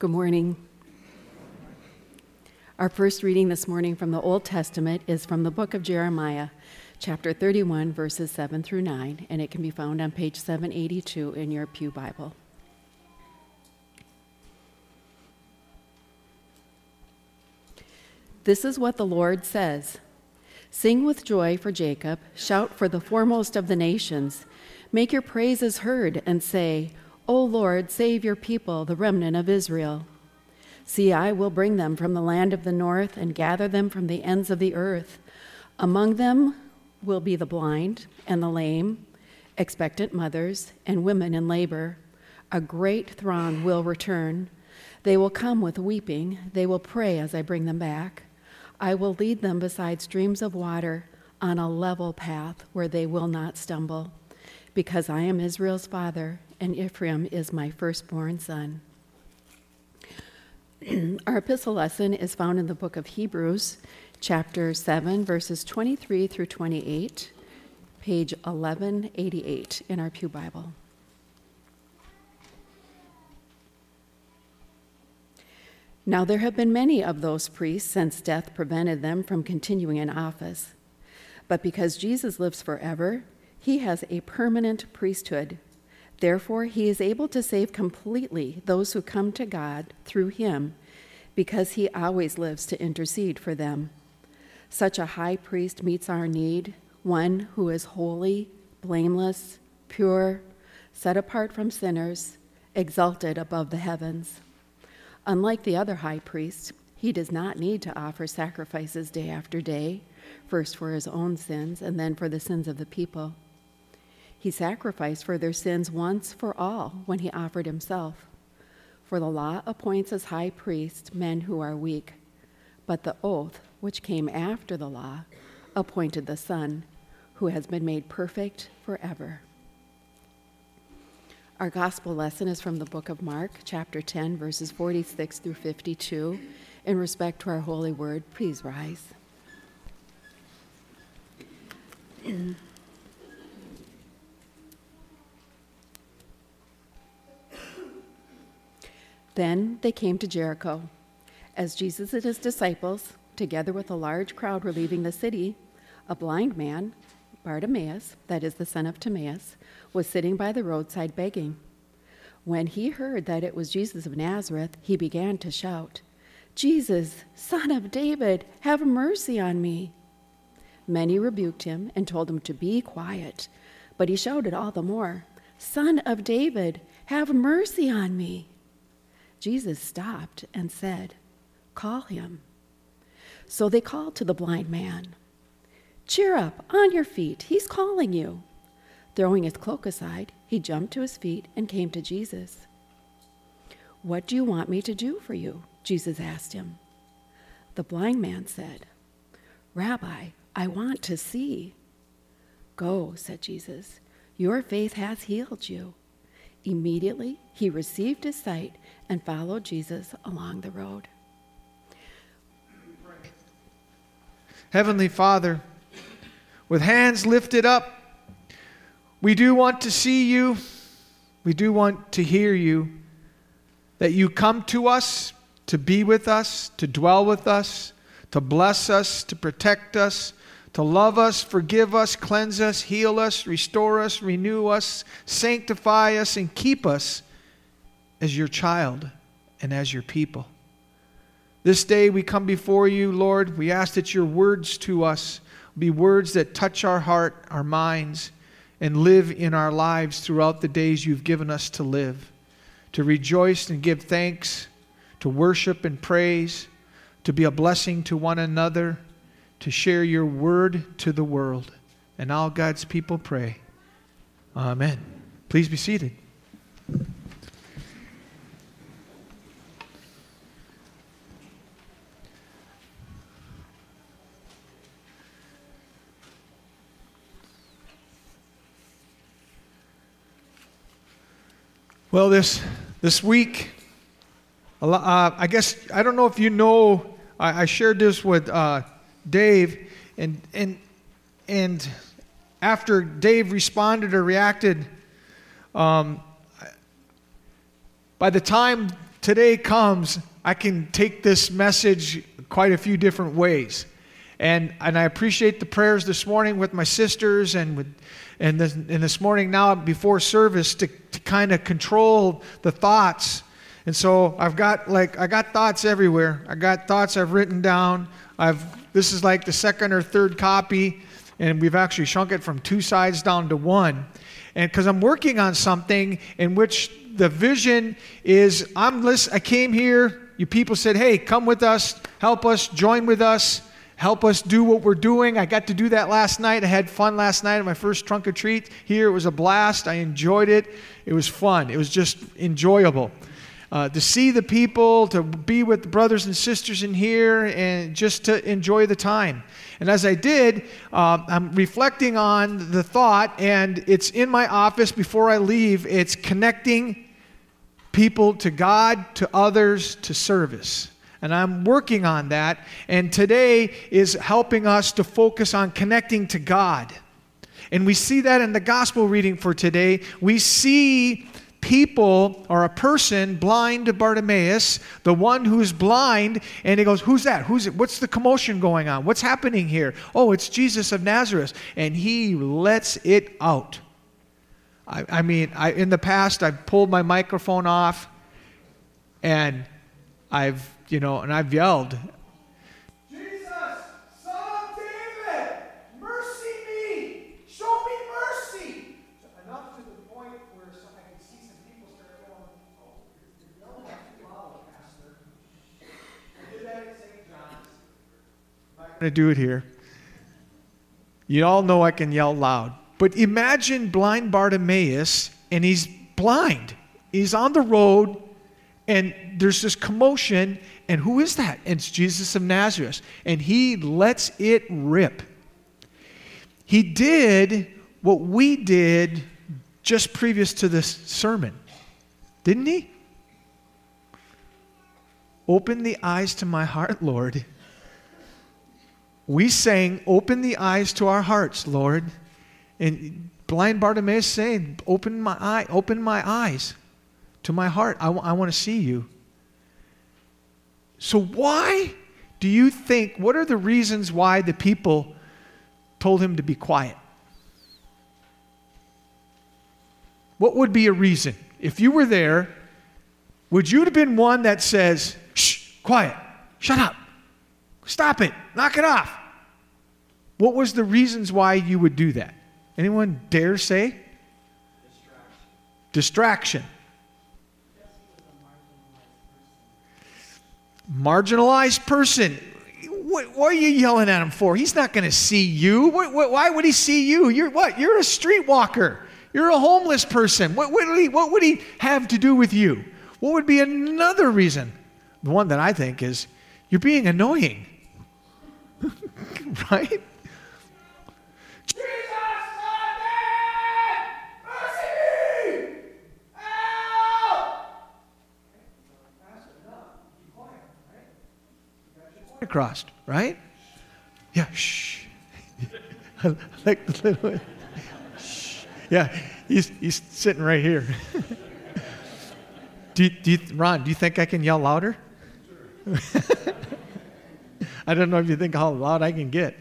Good morning. Our first reading this morning from the Old Testament is from the book of Jeremiah, chapter 31, verses 7 through 9, and it can be found on page 782 in your Pew Bible. This is what the Lord says. Sing with joy for Jacob, shout for the foremost of the nations. Make your praises heard and say, O Lord, save your people, the remnant of Israel. See, I will bring them from the land of the north and gather them from the ends of the earth. Among them will be the blind and the lame, expectant mothers and women in labor. A great throng will return. They will come with weeping. They will pray as I bring them back. I will lead them beside streams of water on a level path where they will not stumble, because I am Israel's father, and Ephraim is my firstborn son. Our epistle lesson is found in the book of Hebrews, chapter 7, verses 23 through 28, page 1188 in our Pew Bible. Now there have been many of those priests since death prevented them from continuing in office. But because Jesus lives forever, he has a permanent priesthood. Therefore, he is able to save completely those who come to God through him, because he always lives to intercede for them. Such a high priest meets our need, one who is holy, blameless, pure, set apart from sinners, exalted above the heavens. Unlike the other high priests, he does not need to offer sacrifices day after day, first for his own sins and then for the sins of the people. He sacrificed for their sins once for all when he offered himself. For the law appoints as high priests men who are weak, but the oath, which came after the law, appointed the Son, who has been made perfect forever. Our gospel lesson is from the book of Mark, chapter 10, verses 46 through 52. In respect to our holy word, please rise. Then they came to Jericho. As Jesus and his disciples, together with a large crowd, were leaving the city, a blind man, Bartimaeus, that is the son of Timaeus, was sitting by the roadside begging. When he heard that it was Jesus of Nazareth, he began to shout, Jesus, Son of David, have mercy on me. Many rebuked him and told him to be quiet, but he shouted all the more, Son of David, have mercy on me. Jesus stopped and said, Call him. So they called to the blind man. Cheer up, on your feet, he's calling you. Throwing his cloak aside, he jumped to his feet and came to Jesus. What do you want me to do for you? Jesus asked him. The blind man said, Rabbi, I want to see. Go, said Jesus. Your faith has healed you. Immediately, he received his sight and followed Jesus along the road. Heavenly Father, with hands lifted up, we do want to see you. We do want to hear you. That you come to us, to be with us, to dwell with us, to bless us, to protect us, to love us, forgive us, cleanse us, heal us, restore us, renew us, sanctify us, and keep us as your child and as your people. This day we come before you, Lord. We ask that your words to us be words that touch our heart, our minds, and live in our lives throughout the days you've given us to live, to rejoice and give thanks, to worship and praise, to be a blessing to one another, to share your word to the world. And all God's people pray. Amen. Please be seated. Well, this week, I guess, I don't know if you know, I shared this with Dave, and after Dave responded or reacted, by the time today comes, I can take this message quite a few different ways. And I appreciate the prayers this morning with my sisters and this morning now before service to kind of control the thoughts. And so I got thoughts everywhere. I got thoughts I've written down. This is like the second or third copy, and we've actually shrunk it from 2 sides down to 1. And because I'm working on something in which the vision is, I came here, you people said, hey, come with us, help us, join with us, help us do what we're doing. I got to do that last night. I had fun last night at my first trunk or treat here. It was a blast. I enjoyed it. It was fun. It was just enjoyable. To see the people, to be with the brothers and sisters in here, and just to enjoy the time. And as I did, I'm reflecting on the thought, and it's in my office before I leave. It's connecting people to God, to others, to service. And I'm working on that. And today is helping us to focus on connecting to God. And we see that in the gospel reading for today. We see people, or a person, blind Bartimaeus, the one who's blind, and he goes, who's that? What's the commotion going on? What's happening here? Oh, it's Jesus of Nazareth. And he lets it out. I mean, in the past, I've pulled my microphone off, and I've yelled, Jesus, Son of David, mercy me, show me mercy. Enough to the point where I can see some people start going, oh, you're yelling too loud, Pastor. I did that at St. John's. I'm not going to do it here. You all know I can yell loud. But imagine blind Bartimaeus, and he's blind. He's on the road, and there's this commotion, and who is that? And it's Jesus of Nazareth. And he lets it rip. He did what we did just previous to this sermon, didn't he? Open the eyes to my heart, Lord. We sang, open the eyes to our hearts, Lord. And blind Bartimaeus saying, open my eyes to my heart. I want to see you. So why do you think, what are the reasons why the people told him to be quiet? What would be a reason? If you were there, would you have been one that says, shh, quiet, shut up, stop it, knock it off? What was the reasons why you would do that? Anyone dare say? Distraction. Marginalized person. What are you yelling at him for? He's not going to see you. Why would he see you? You're what? You're a streetwalker. You're a homeless person. What would he have to do with you? What would be another reason? The one that I think is, you're being annoying. Right? Crossed, right? Yeah, shh. Like the little, shh. Yeah, he's sitting right here. Ron, do you think I can yell louder? I don't know if you think how loud I can get.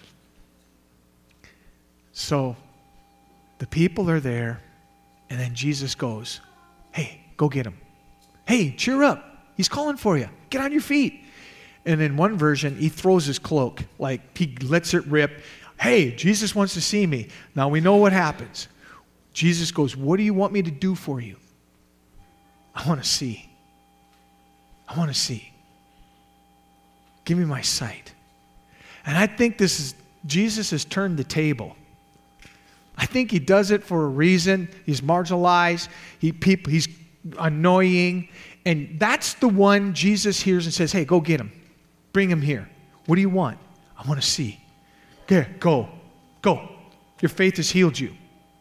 So, the people are there, and then Jesus goes, hey, go get him. Hey, cheer up. He's calling for you. Get on your feet. And in one version, he throws his cloak, like he lets it rip. Hey, Jesus wants to see me. Now we know what happens. Jesus goes, what do you want me to do for you? I want to see. I want to see. Give me my sight. And I think Jesus has turned the table. I think he does it for a reason. He's marginalized. He's annoying. And that's the one Jesus hears and says, hey, go get him. Bring him here. What do you want? I want to see. There, go. Go. Your faith has healed you.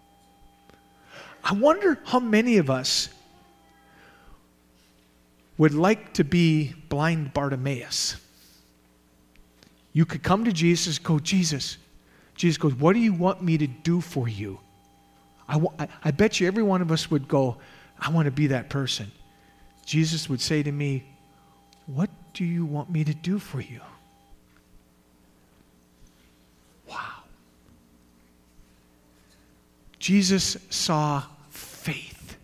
I wonder how many of us would like to be blind Bartimaeus. You could come to Jesus, go, Jesus. Jesus goes, what do you want me to do for you? I bet you every one of us would go, I want to be that person. Jesus would say to me, what do you want me to do for you? Wow. Jesus saw faith.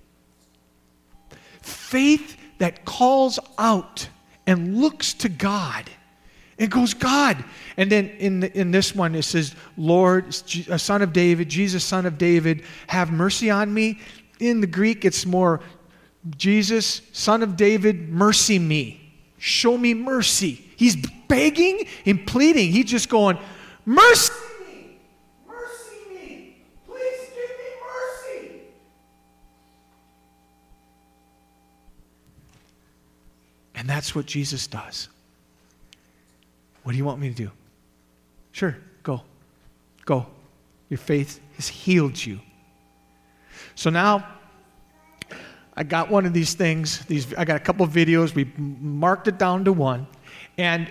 Faith that calls out and looks to God and goes, God. And then in this one it says, Lord, Son of David, Jesus, Son of David, have mercy on me. In the Greek, it's more, Jesus, Son of David, mercy me. Show me mercy. He's begging and pleading. He's just going, mercy me. Mercy me. Please give me mercy. And that's what Jesus does. What do you want me to do? Sure, go. Go. Your faith has healed you. So now, I got one of these things. I got a couple of videos. We marked it down to one. And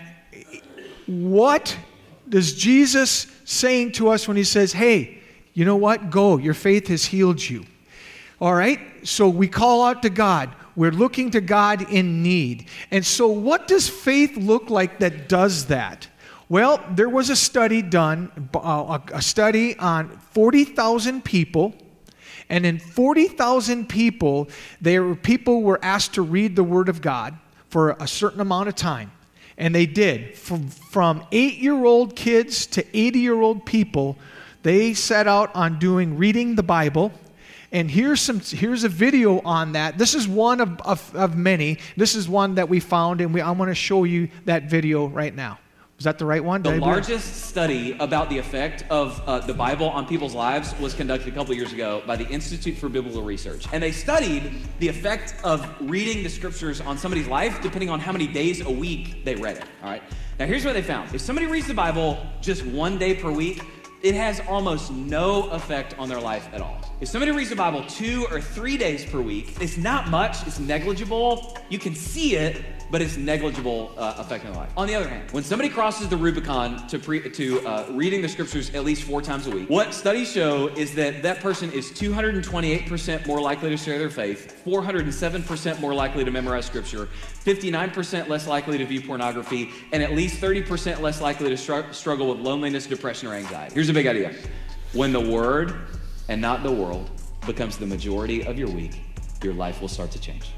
what is Jesus saying to us when he says, hey, you know what? Go. Your faith has healed you. All right? So we call out to God. We're looking to God in need. And so what does faith look like that does that? Well, there was a study done, a study on 40,000 people. And in 40,000 people, people were asked to read the Word of God for a certain amount of time. And they did. From 8-year-old kids to 80-year-old people, they set out on reading the Bible. And here's a video on that. This is one of many. This is one that we found, and I want to show you that video right now. Is that the right one? The largest study about the effect of the Bible on people's lives was conducted a couple years ago by the Institute for Biblical Research. And they studied the effect of reading the scriptures on somebody's life depending on how many days a week they read it. All right. Now, here's what they found. If somebody reads the Bible just 1 day per week, it has almost no effect on their life at all. If somebody reads the Bible 2 or 3 days per week, it's not much, it's negligible. You can see it, but it's negligible effect on their life. On the other hand, when somebody crosses the Rubicon to reading the scriptures at least 4 times a week, what studies show is that person is 228% more likely to share their faith, 407% more likely to memorize scripture, 59% less likely to view pornography, and at least 30% less likely to struggle with loneliness, depression, or anxiety. Here's a big idea. When the Word and not the world becomes the majority of your week, your life will start to change.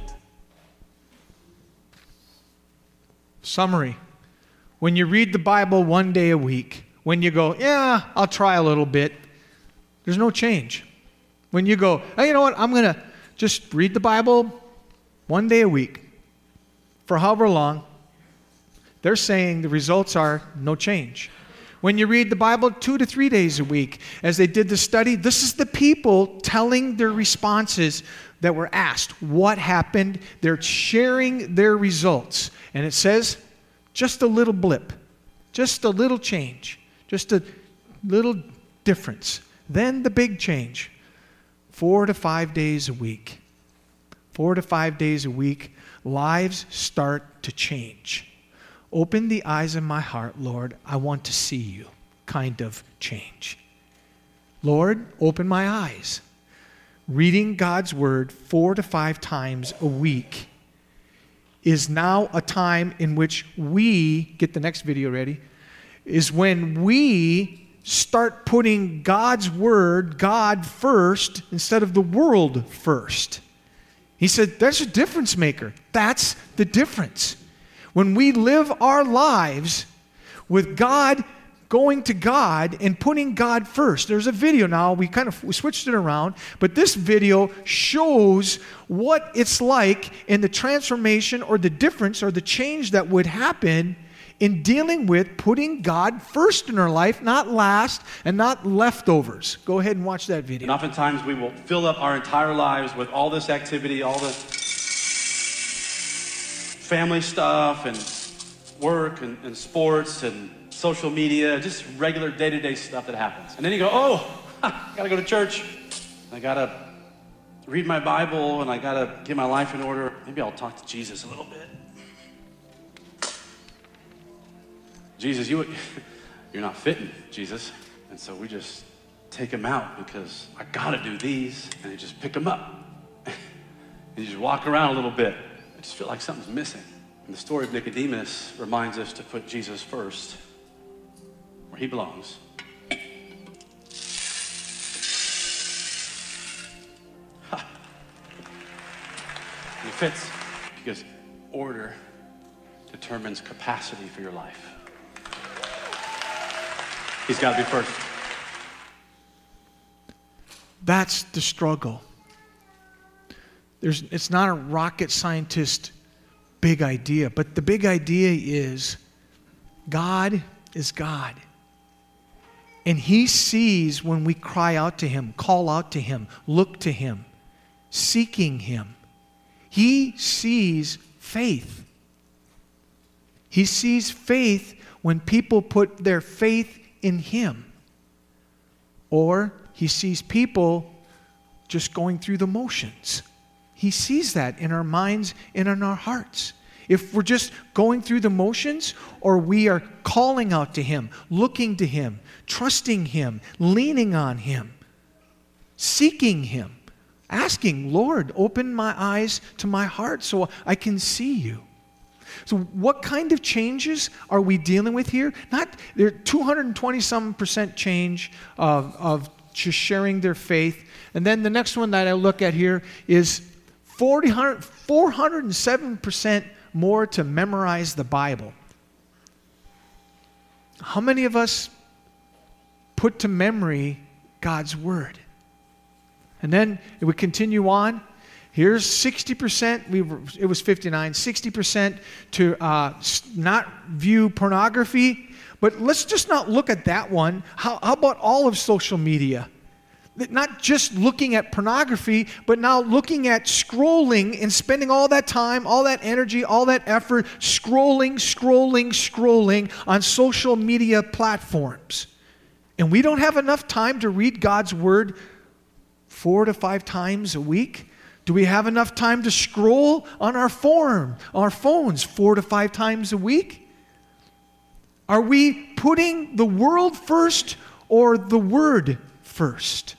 Summary. When you read the Bible 1 day a week, when you go, yeah, I'll try a little bit, there's no change. When you go, hey, you know what, I'm going to just read the Bible 1 day a week for however long, they're saying the results are no change. When you read the Bible 2 to 3 days a week, as they did the study, this is the people telling their responses that were asked. What happened? They're sharing their results. And it says, just a little blip, just a little change, just a little difference. Then the big change, 4 to 5 days a week. 4 to 5 days a week, lives start to change. Open the eyes of my heart, Lord. I want to see you kind of change. Lord, open my eyes. Reading God's Word 4 to 5 times a week is now a time in which we, get the next video ready, is when we start putting God's Word, God first, instead of the world first. He said, that's a difference maker. That's the difference. When we live our lives with God, going to God and putting God first. There's a video now, we switched it around, but this video shows what it's like in the transformation or the difference or the change that would happen in dealing with putting God first in our life, not last and not leftovers. Go ahead and watch that video. And oftentimes we will fill up our entire lives with all this activity, all the family stuff and work and sports and social media, just regular day-to-day stuff that happens. And then you go, I gotta go to church. I gotta read my Bible and I gotta get my life in order. Maybe I'll talk to Jesus a little bit. Jesus, you're not fitting, Jesus. And so we just take him out because I gotta do these, and you just pick him up. And you just walk around a little bit. just feel like something's missing. And the story of Nicodemus reminds us to put Jesus first, where he belongs. Ha. And it fits because order determines capacity for your life. He's got to be first. That's the struggle. It's not a rocket scientist big idea, but the big idea is God is God. And he sees when we cry out to him, call out to him, look to him, seeking him. He sees faith. He sees faith when people put their faith in him. Or he sees people just going through the motions. He sees that in our minds and in our hearts. If we're just going through the motions, or we are calling out to him, looking to him, trusting him, leaning on him, seeking him, asking, Lord, open my eyes to my heart so I can see you. So what kind of changes are we dealing with here? There are 220-some% change of just sharing their faith. And then the next one that I look at here is 407% more to memorize the Bible. How many of us put to memory God's Word? And then if we continue on, here's 60%, it was 59, 60% to not view pornography. But let's just not look at that one. How about all of social media? Not just looking at pornography, but now looking at scrolling and spending all that time, all that energy, all that effort, scrolling on social media platforms. And we don't have enough time to read God's Word 4 to 5 times a week? Do we have enough time to scroll on our phones 4 to 5 times a week? Are we putting the world first or the Word first?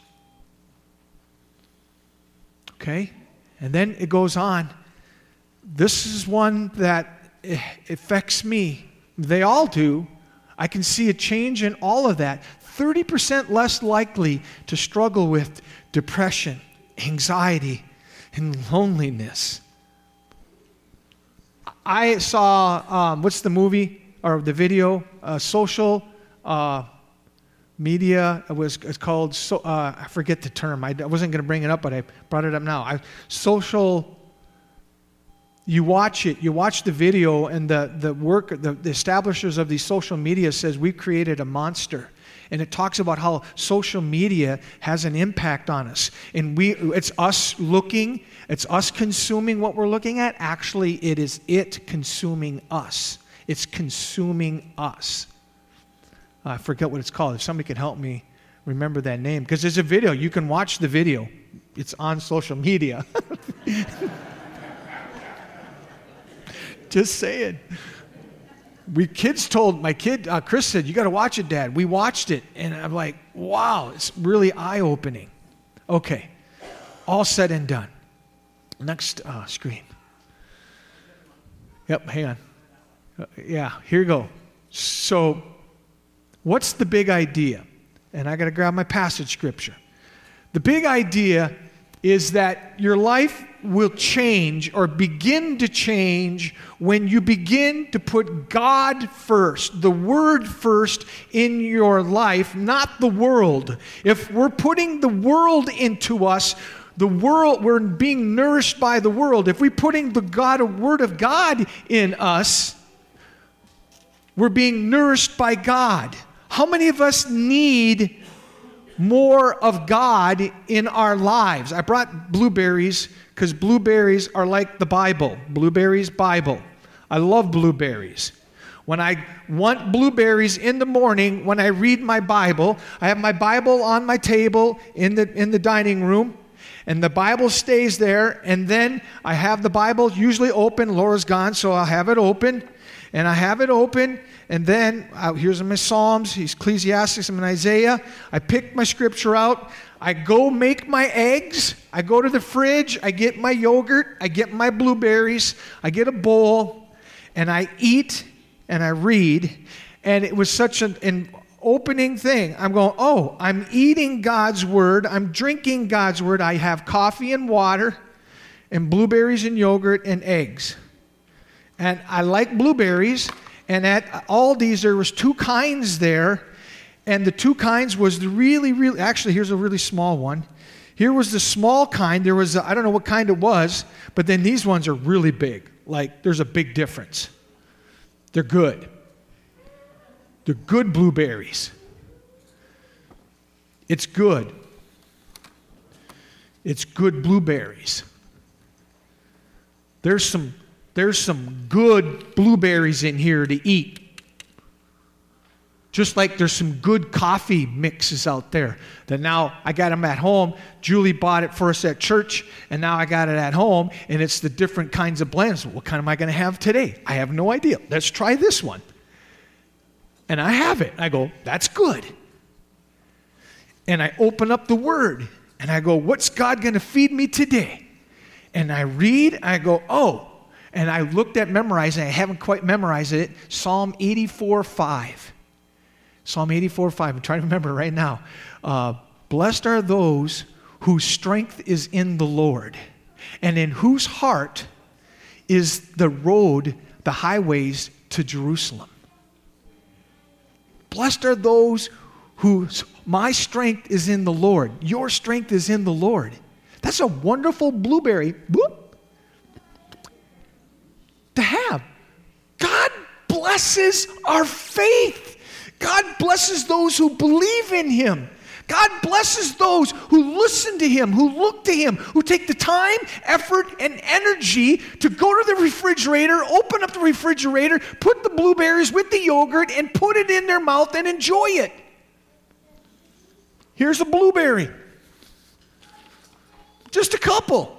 Okay? And then it goes on. This is one that affects me. They all do. I can see a change in all of that. 30% less likely to struggle with depression, anxiety, and loneliness. I saw, what's the movie or the video? Social media. It's called, I forget the term. I wasn't going to bring it up, but I brought it up now. You watch it, you watch the video, and the establishers of these social media says we've created a monster. And it talks about how social media has an impact on us. And it's us looking, it's us consuming what we're looking at. Actually, it is it consuming us. It's consuming us. I forget what it's called. If somebody could help me remember that name. Because there's a video. You can watch the video. It's on social media. Just saying. My kid, Chris said, you got to watch it, Dad. We watched it. And I'm like, wow, it's really eye-opening. Okay. All said and done. Next screen. Yep, hang on. Yeah, here you go. So, what's the big idea? And I got to grab my passage scripture. The big idea is that your life will change or begin to change when you begin to put God first, the Word first in your life, not the world. If we're putting the world into us, we're being nourished by the world. If we're putting the Word of God in us, we're being nourished by God. How many of us need more of God in our lives? I brought blueberries because blueberries are like the Bible. Blueberries, Bible. I love blueberries. When I want blueberries in the morning, when I read my Bible, I have my Bible on my table in the dining room, and the Bible stays there, and then I have the Bible usually open. Laura's gone, so I'll have it open. And I have it open, and then here's my Psalms, Ecclesiastes, and Isaiah. I pick my scripture out. I go make my eggs. I go to the fridge. I get my yogurt. I get my blueberries. I get a bowl. And I eat and I read. And it was such an opening thing. I'm going, oh, I'm eating God's Word. I'm drinking God's Word. I have coffee and water and blueberries and yogurt and eggs. And I like blueberries. And at Aldi's, there was 2 kinds there. And the 2 kinds was the really, actually, here's a really small one. Here was the small kind. There was, I don't know what kind it was, but then these ones are really big. Like, there's a big difference. They're good. They're good blueberries. It's good. It's good blueberries. There's some good blueberries in here to eat. Just like there's some good coffee mixes out there that now I got them at home. Julie bought it for us at church, and now I got it at home, and it's the different kinds of blends. What kind am I going to have today? I have no idea. Let's try this one. And I have it. I go, that's good. And I open up the Word, and I go, what's God going to feed me today? And I read, I go, oh. And I looked at memorizing. I haven't quite memorized it. Psalm 84:5. Psalm 84:5. I'm trying to remember right now. Blessed are those whose strength is in the Lord, and in whose heart is the road, the highways to Jerusalem. Blessed are those whose my strength is in the Lord. Your strength is in the Lord. That's a wonderful blueberry to have. God blesses our faith. God blesses those who believe in Him. God blesses those who listen to Him, who look to Him, who take the time, effort, and energy to go to the refrigerator, open up the refrigerator, put the blueberries with the yogurt, and put it in their mouth and enjoy it. Here's a blueberry. Just a couple.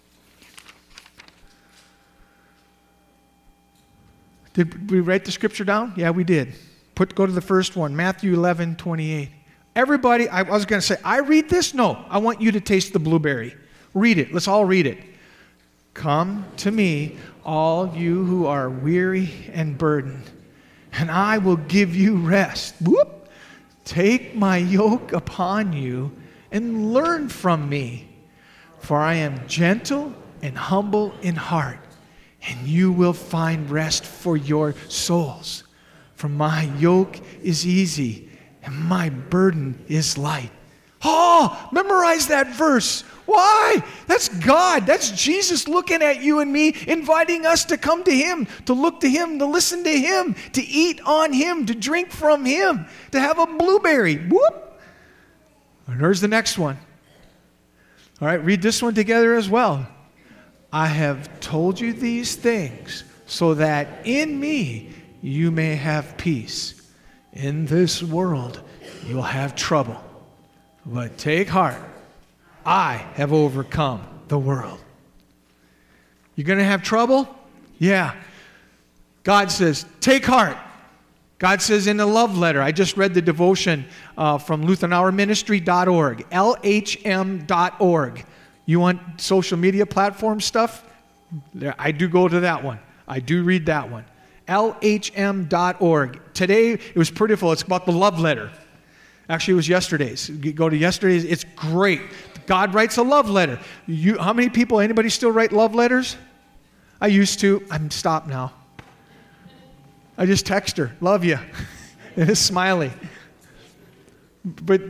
Did we write the scripture down? Yeah, we did. Go to the first one, Matthew 11:28. Everybody, I was going to say, I read this? No, I want you to taste the blueberry. Read it. Let's all read it. Come to me, all you who are weary and burdened, and I will give you rest. Whoop. Take my yoke upon you and learn from me, for I am gentle and humble in heart, and you will find rest for your souls. For my yoke is easy and my burden is light. Oh, memorize that verse. Why? That's God. That's Jesus looking at you and me, inviting us to come to Him, to look to Him, to listen to Him, to eat on Him, to drink from Him, to have a blueberry. Whoop. And there's the next one. All right, read this one together as well. I have told you these things so that in me you may have peace. In this world you'll have trouble. But take heart. I have overcome the world. You're going to have trouble? Yeah. God says, take heart. God says in the love letter, I just read the devotion from LutheranHourMinistry.org, LHM.org. You want social media platform stuff? I do go to that one. I do read that one. LHM.org. Today, it was pretty full. It's about the love letter. Actually, it was yesterday's. You go to yesterday's. It's great. God writes a love letter. How many people, anybody still write love letters? I used to. I'm stopped now. I just text her, love you. And it's smiley. But,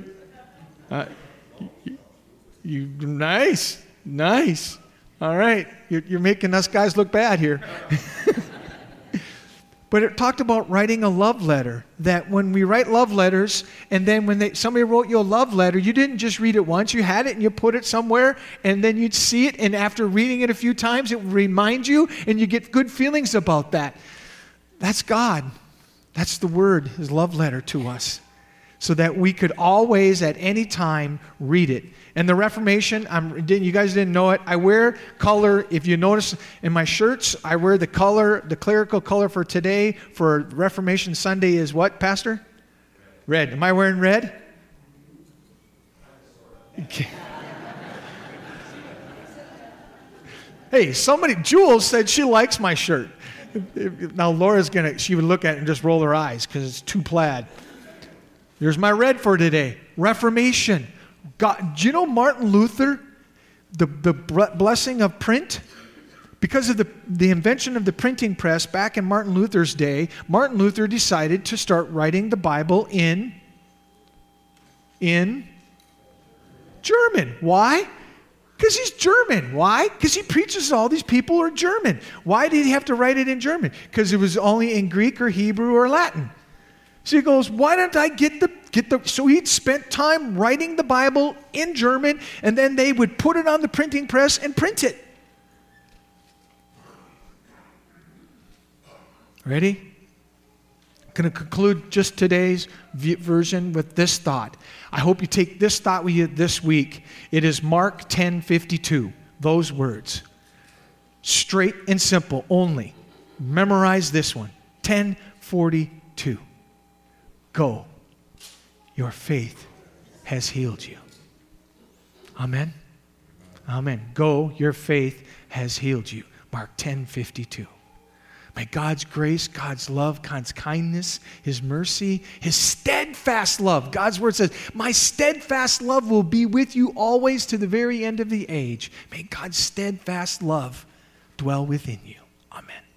you nice. All right. You're making us guys look bad here. But it talked about writing a love letter, that when we write love letters, and then when somebody wrote you a love letter, you didn't just read it once. You had it and you put it somewhere, and then you'd see it, and after reading it a few times, it would remind you, and you get good feelings about that. That's God. That's the Word, His love letter to us, so that we could always, at any time, read it. And the Reformation, you guys didn't know it, I wear color. If you notice in my shirts, I wear the color, the clerical color for today, for Reformation Sunday is what, Pastor? Red. Am I wearing red? Hey, Jules said she likes my shirt. Now Laura's she would look at it and just roll her eyes because it's too plaid. Here's my red for today. Reformation. God, do you know Martin Luther, the blessing of print? Because of the invention of the printing press back in Martin Luther's day, Martin Luther decided to start writing the Bible in German. Why? Because he's German. Why? Because he preaches to all these people who are German. Why did he have to write it in German? Because it was only in Greek or Hebrew or Latin. So he goes, why don't I get the... So he'd spent time writing the Bible in German, and then they would put it on the printing press and print it. Ready? I'm going to conclude just today's version with this thought. I hope you take this thought with you this week. It is Mark 10:52. Those words. Straight and simple only. Memorize this one. 10:42. Go. Your faith has healed you. Amen? Amen. Go. Your faith has healed you. Mark 10:52. May God's grace, God's love, God's kindness, His mercy, His steadfast love. God's word says, my steadfast love will be with you always to the very end of the age. May God's steadfast love dwell within you. Amen.